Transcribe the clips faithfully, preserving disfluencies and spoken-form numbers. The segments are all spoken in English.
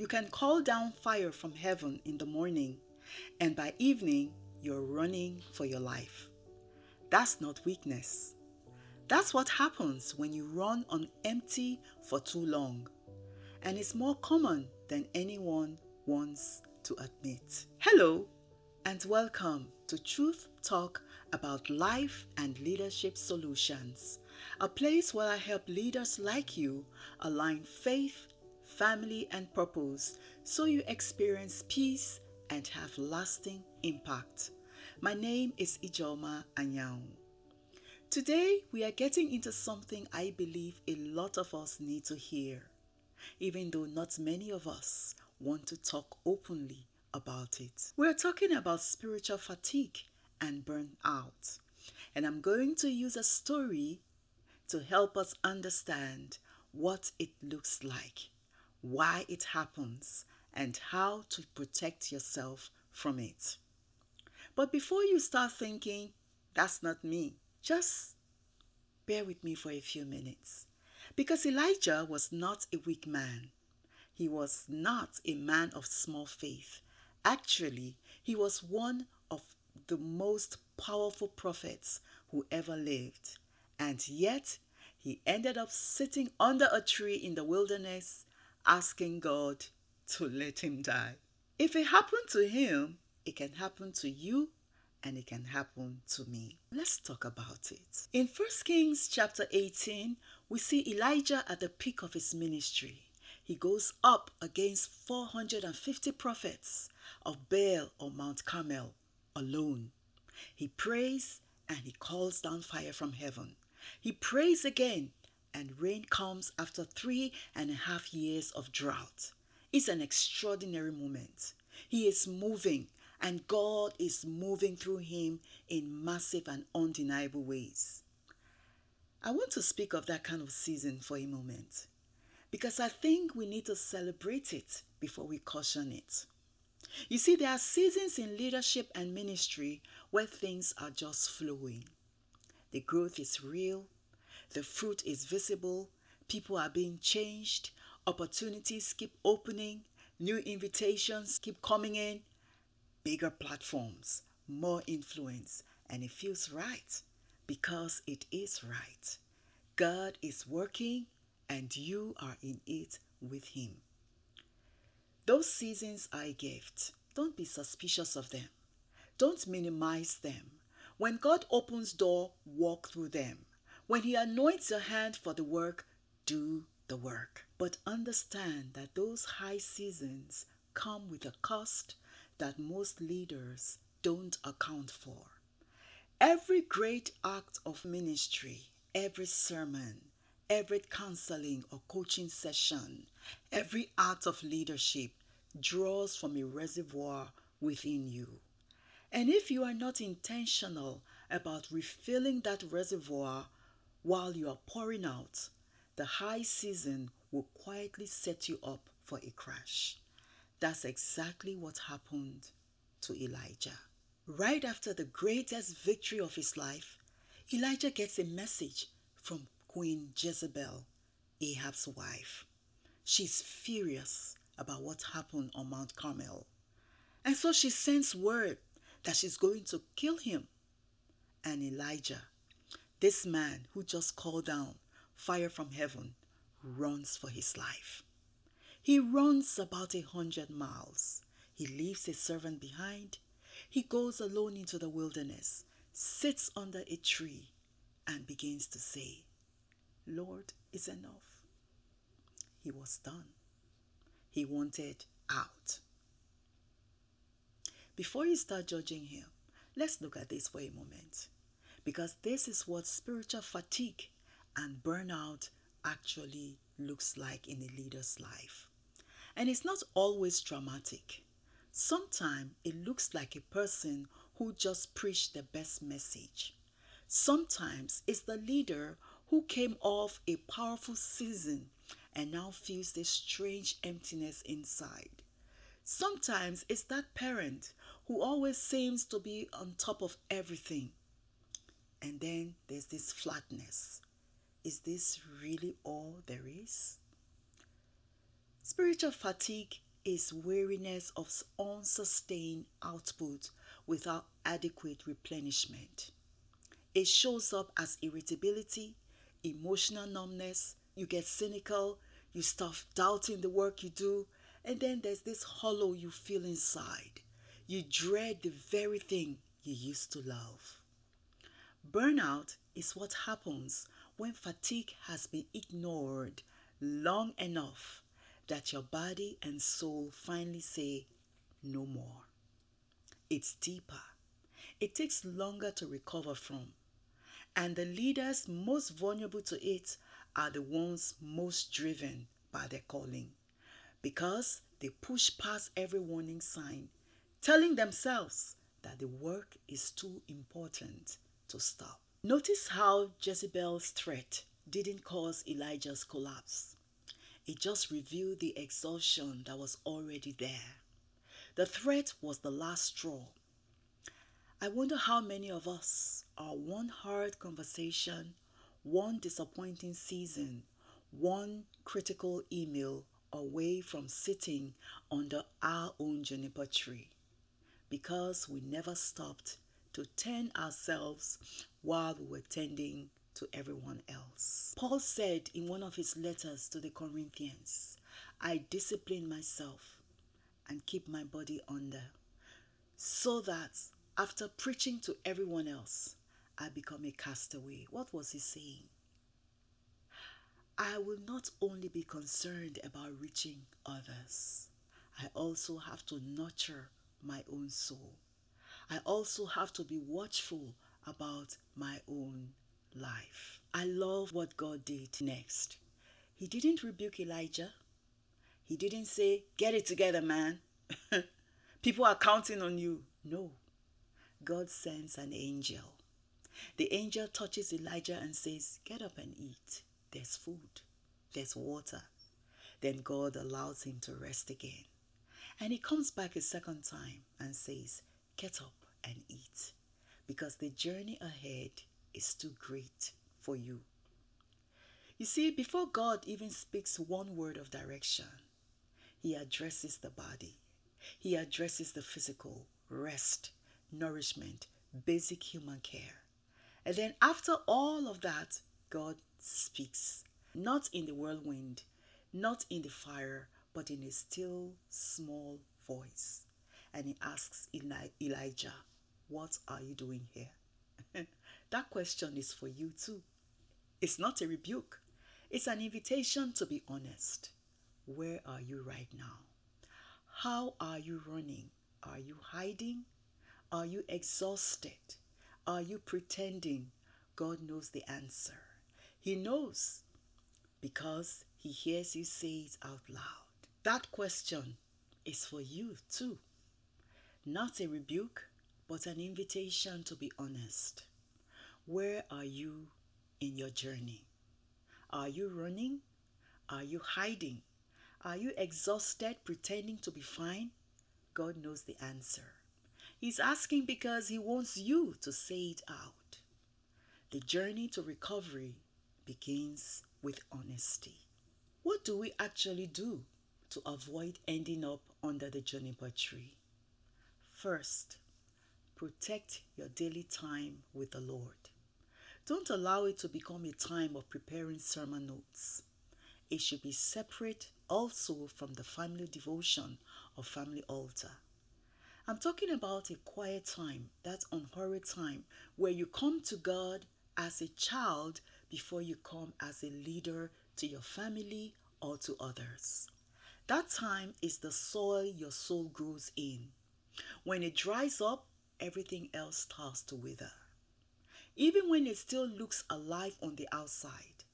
You can call down fire from heaven in the morning, and by evening, you're running for your life. That's not weakness. That's what happens when you run on empty for too long. And it's more common than anyone wants to admit. Hello, and welcome to Truth Talk about life and leadership solutions, a place where I help leaders like you align faith, family, and purpose so you experience peace and have lasting impact. My name is Ijoma Anyang. Today, we are getting into something I believe a lot of us need to hear, even though not many of us want to talk openly about it. We're talking about spiritual fatigue and burnout, and I'm going to use a story to help us understand what it looks like, why it happens, and how to protect yourself from it. But before you start thinking, that's not me, just bear with me for a few minutes. Because Elijah was not a weak man. He was not a man of small faith. Actually, he was one of the most powerful prophets who ever lived. And yet, he ended up sitting under a tree in the wilderness, asking God to let him die. If it happened to him, it can happen to you, and it can happen to me. Let's talk about it. In First Kings chapter eighteen, we see Elijah at the peak of his ministry. He goes up against four hundred fifty prophets of Baal or Mount Carmel alone. He prays and he calls down fire from heaven. He prays again and rain comes after three and a half years of drought. It's an extraordinary moment. He is moving, and God is moving through him in massive and undeniable ways. I want to speak of that kind of season for a moment, because I think we need to celebrate it before we caution it. You see, there are seasons in leadership and ministry where things are just flowing. The growth is real, the fruit is visible, people are being changed, opportunities keep opening, new invitations keep coming in, bigger platforms, more influence, and it feels right because it is right. God is working and you are in it with him. Those seasons are a gift. Don't be suspicious of them. Don't minimize them. When God opens doors, walk through them. When he anoints your hand for the work, do the work. But understand that those high seasons come with a cost that most leaders don't account for. Every great act of ministry, every sermon, every counseling or coaching session, every act of leadership draws from a reservoir within you. And if you are not intentional about refilling that reservoir while you are pouring out, the high season will quietly set you up for a crash. That's exactly what happened to Elijah. Right after the greatest victory of his life, Elijah gets a message from Queen Jezebel, Ahab's wife. She's furious about what happened on Mount Carmel. And so she sends word that she's going to kill him. And Elijah, this man who just called down fire from heaven, runs for his life. He runs about a hundred miles. He leaves his servant behind. He goes alone into the wilderness, sits under a tree, and begins to say, Lord, it's enough. He was done. He wanted out. Before you start judging him, let's look at this for a moment, because this is what spiritual fatigue and burnout actually looks like in a leader's life. And it's not always dramatic. Sometimes it looks like a person who just preached the best message. Sometimes it's the leader who came off a powerful season and now feels this strange emptiness inside. Sometimes it's that parent who always seems to be on top of everything. And then there's this flatness. Is this really all there is? Spiritual fatigue is weariness of unsustained output without adequate replenishment. It shows up as irritability, emotional numbness, you get cynical, you start doubting the work you do, and then there's this hollow you feel inside. You dread the very thing you used to love. Burnout is what happens when fatigue has been ignored long enough that your body and soul finally say, no more. It's deeper. It takes longer to recover from. And the leaders most vulnerable to it are the ones most driven by their calling, because they push past every warning sign, telling themselves that the work is too important to stop. Notice how Jezebel's threat didn't cause Elijah's collapse. It just revealed the exhaustion that was already there. The threat was the last straw. I wonder how many of us are one hard conversation, one disappointing season, one critical email away from sitting under our own juniper tree, because we never stopped to tend ourselves while we were tending to everyone else. Paul said in one of his letters to the Corinthians, I discipline myself and keep my body under, so that after preaching to everyone else, I become a castaway. What was he saying? I will not only be concerned about reaching others, I also have to nurture my own soul. I also have to be watchful about my own life. I love what God did next. He didn't rebuke Elijah. He didn't say, get it together, man. People are counting on you. No. God sends an angel. The angel touches Elijah and says, get up and eat. There's food. There's water. Then God allows him to rest again. And he comes back a second time and says, get up and eat, because the journey ahead is too great for you. You see, before God even speaks one word of direction, he addresses the body. He addresses the physical, rest, nourishment, basic human care. And then after all of that, God speaks, not in the whirlwind, not in the fire, but in a still, small voice. And he asks Eli- Elijah, what are you doing here? That question is for you too. It's not a rebuke. It's an invitation to be honest. Where are you right now? How are you running? Are you hiding? Are you exhausted? Are you pretending? God knows the answer. He knows because he hears you say it out loud. That question is for you too. Not a rebuke, but an invitation to be honest. Where are you in your journey? Are you running? Are you hiding? Are you exhausted, pretending to be fine? God knows the answer. He's asking because he wants you to say it out. The journey to recovery begins with honesty. What do we actually do to avoid ending up under the juniper tree? First, protect your daily time with the Lord. Don't allow it to become a time of preparing sermon notes. It should be separate also from the family devotion or family altar. I'm talking about a quiet time, that unhurried time where you come to God as a child before you come as a leader to your family or to others. That time is the soil your soul grows in. When it dries up, everything else starts to wither. Even when it still looks alive on the outside,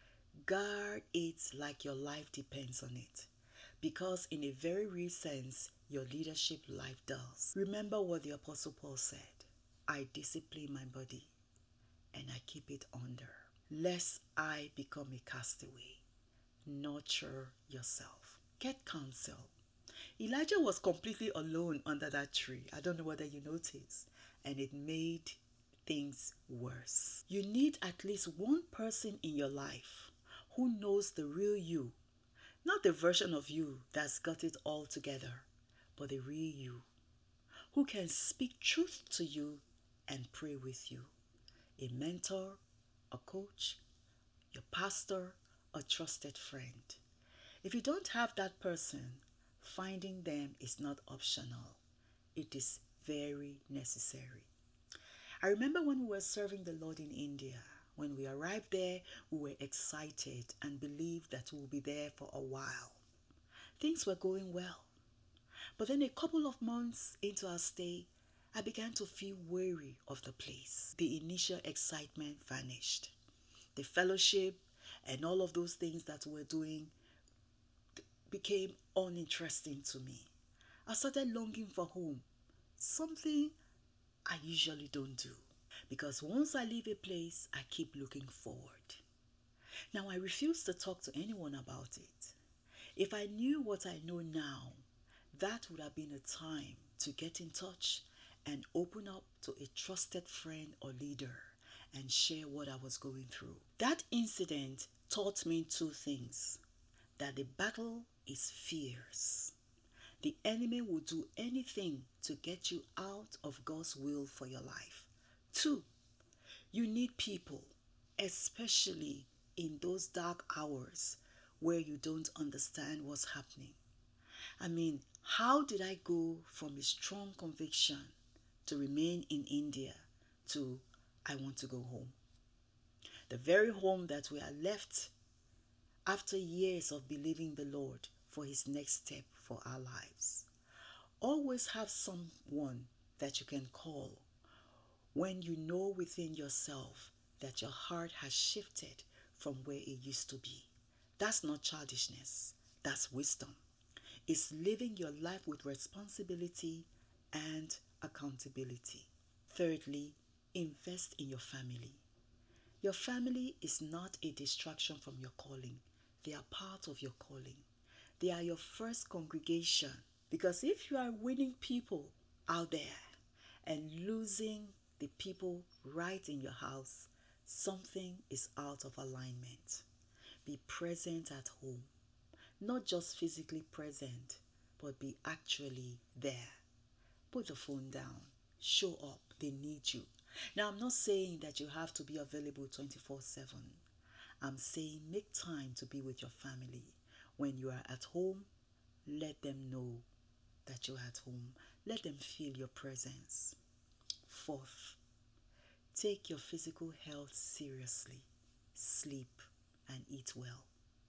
guard it like your life depends on it, because in a very real sense, your leadership life does. Remember what the Apostle Paul said, I discipline my body and I keep it under, lest I become a castaway. Nurture yourself. Get counsel. Elijah was completely alone under that tree. I don't know whether you noticed. And it made things worse. You need at least one person in your life who knows the real you, Not the version of you that's got it all together, but the real you, who can speak truth to you and pray with you. A mentor, a coach, your pastor, a trusted friend. If you don't have that person, finding them is not optional. It is very necessary. I remember when we were serving the Lord in India. When we arrived there, we were excited and believed that we would be there for a while. Things were going well. But then a couple of months into our stay, I began to feel weary of the place. The initial excitement vanished. The fellowship and all of those things that we were doing became uninteresting to me. I started longing for home, something I usually don't do. Because once I leave a place, I keep looking forward. Now, I refuse to talk to anyone about it. If I knew what I know now, that would have been a time to get in touch and open up to a trusted friend or leader and share what I was going through. That incident taught me two things: that the battle is fierce. The enemy will do anything to get you out of God's will for your life. Two, you need people, especially in those dark hours where you don't understand what's happening. I mean, how did I go from a strong conviction to remain in India to I want to go home? The very home that we are left after years of believing the Lord for his next step for our lives. Always have someone that you can call when you know within yourself that your heart has shifted from where it used to be. That's not childishness, that's wisdom. It's living your life with responsibility and accountability. Thirdly, invest in your family. Your family is not a distraction from your calling. They are part of your calling. They are your first congregation. Because if you are winning people out there and losing the people right in your house, something is out of alignment. Be present at home. Not just physically present, but be actually there. Put the phone down. Show up. They need you. Now, I'm not saying that you have to be available twenty-four seven. I'm saying make time to be with your family. When you are at home, let them know that you're at home. Let them feel your presence. Fourth, take your physical health seriously. Sleep and eat well.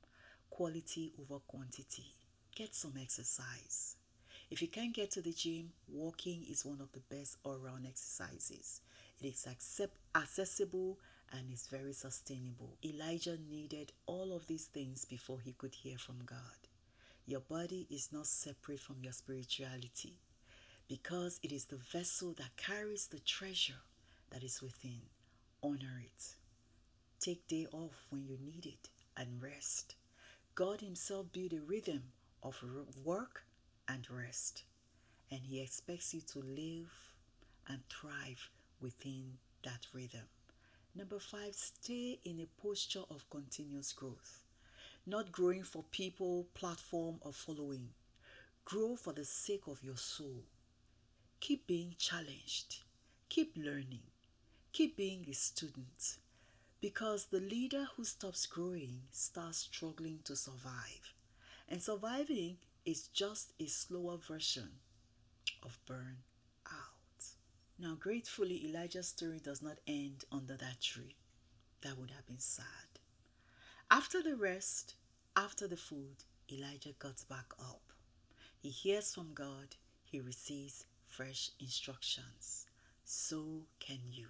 Quality over quantity. Get some exercise. If you can't get to the gym, walking is one of the best all-round exercises. It is accept- accessible and is very sustainable. Elijah needed all of these things before he could hear from God. Your body is not separate from your spirituality because it is the vessel that carries the treasure that is within. Honor it. Take day off when you need it and rest. God himself built a rhythm of work and rest, and he expects you to live and thrive within that rhythm. Number five, stay in a posture of continuous growth. Not growing for people, platform, or following. Grow for the sake of your soul. Keep being challenged. Keep learning. Keep being a student. Because the leader who stops growing starts struggling to survive. And surviving is just a slower version of burn out. Now, gratefully, Elijah's story does not end under that tree. That would have been sad. After the rest, after the food, Elijah got back up. He hears from God. He receives fresh instructions. So can you.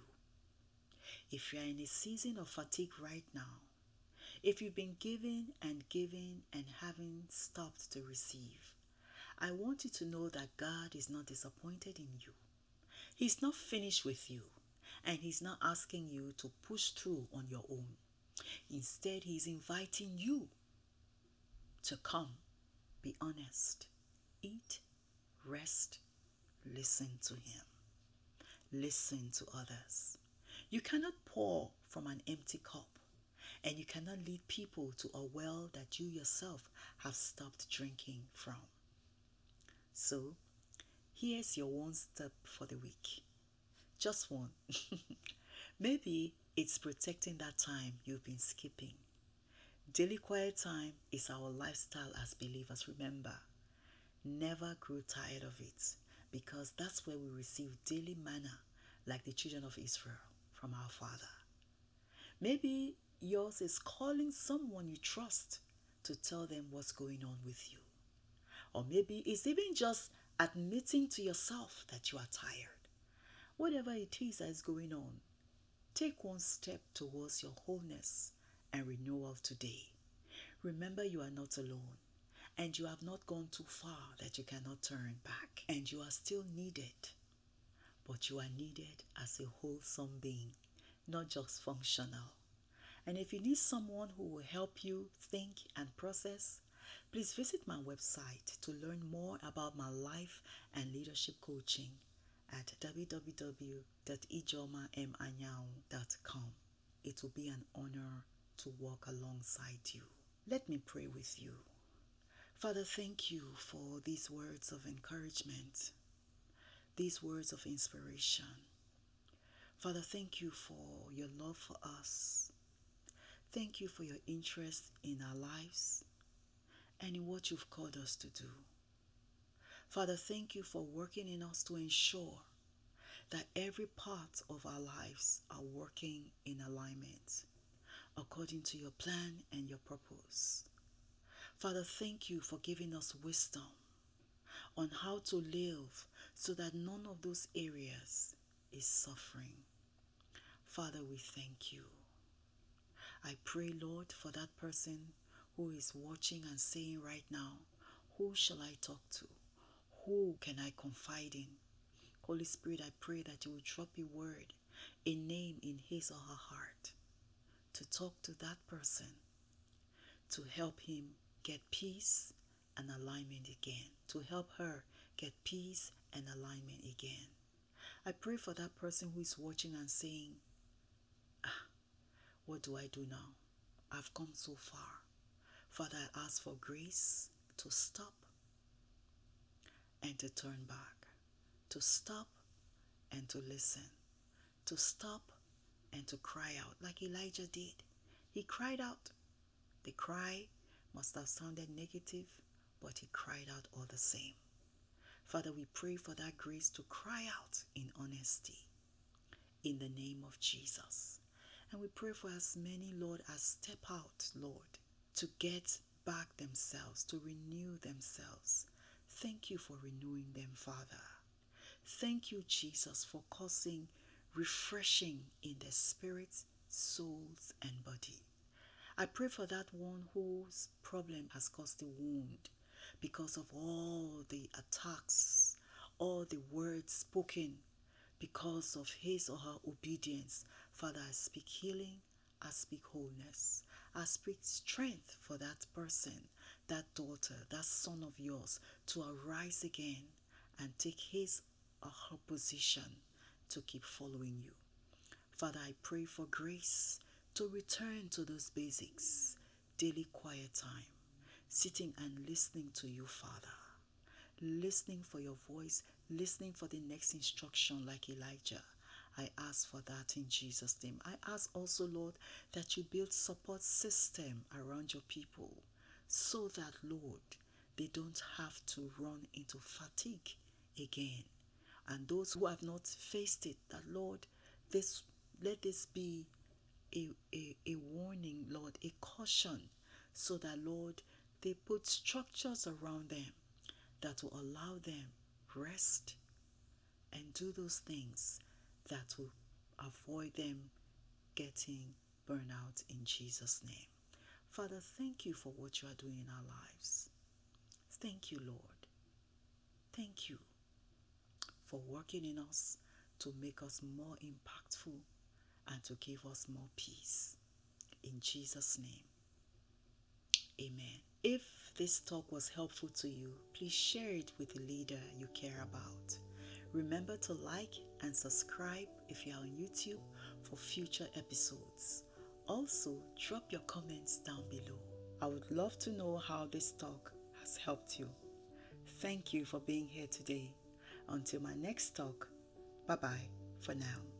If you are in a season of fatigue right now, if you've been giving and giving and haven't stopped to receive, I want you to know that God is not disappointed in you. He's not finished with you, and he's not asking you to push through on your own. Instead, he's inviting you to come, be honest, eat, rest, listen to him, listen to others. You cannot pour from an empty cup. And you cannot lead people to a well that you yourself have stopped drinking from. So, here's your one step for the week. Just one. Maybe it's protecting that time you've been skipping. Daily quiet time is our lifestyle as believers. Remember, never grow tired of it, because that's where we receive daily manna like the children of Israel from our Father. Maybe yours is calling someone you trust to tell them what's going on with you. Or maybe it's even just admitting to yourself that you are tired. Whatever it is that is going on, take one step towards your wholeness and renewal today. Remember, you are not alone, and you have not gone too far that you cannot turn back, and you are still needed. But you are needed as a wholesome being, not just functional. And if you need someone who will help you think and process, please visit my website to learn more about my life and leadership coaching at w w w dot ijoma m anyao dot com. It will be an honor to walk alongside you. Let me pray with you. Father, thank you for these words of encouragement, these words of inspiration. Father, thank you for your love for us. Thank you for your interest in our lives and in what you've called us to do. Father, thank you for working in us to ensure that every part of our lives are working in alignment according to your plan and your purpose. Father, thank you for giving us wisdom on how to live so that none of those areas is suffering. Father, we thank you. I pray, Lord, for that person who is watching and saying right now, who shall I talk to? Who can I confide in? Holy Spirit, I pray that you will drop a word, a name in his or her heart, to talk to that person, to help him get peace and alignment again, to help her get peace and alignment again. I pray for that person who is watching and saying, ah, what do I do now? I've come so far. Father, I ask for grace to stop and to turn back, to stop and to listen, to stop and to cry out like Elijah did. He cried out. The cry must have sounded negative, but he cried out all the same. Father, we pray for that grace to cry out in honesty in the name of Jesus. And we pray for as many, Lord, as step out, Lord, to get back themselves, to renew themselves. Thank you for renewing them, Father. Thank you, Jesus, for causing refreshing in their spirits, souls, and body. I pray for that one whose problem has caused a wound because of all the attacks, all the words spoken because of his or her obedience. Father, I speak healing, I speak wholeness, I speak strength for that person, that daughter, that son of yours to arise again and take his or her position to keep following you. Father, I pray for grace to return to those basics, daily quiet time, sitting and listening to you, Father, listening for your voice, listening for the next instruction like Elijah. I ask for that in Jesus' name. I ask also, Lord, that you build support system around your people so that, Lord, they don't have to run into fatigue again. And those who have not faced it, that, Lord, this let this be a, a, a warning, Lord, a caution, so that, Lord, they put structures around them that will allow them rest and do those things that will avoid them getting burnout in Jesus' name. Father, thank you for what you are doing in our lives. Thank you, Lord. Thank you for working in us to make us more impactful and to give us more peace. In Jesus' name, amen. If this talk was helpful to you, please share it with a leader you care about. Remember to like and subscribe if you are on YouTube for future episodes. Also, drop your comments down below. I would love to know how this talk has helped you. Thank you for being here today. Until my next talk, bye bye for now.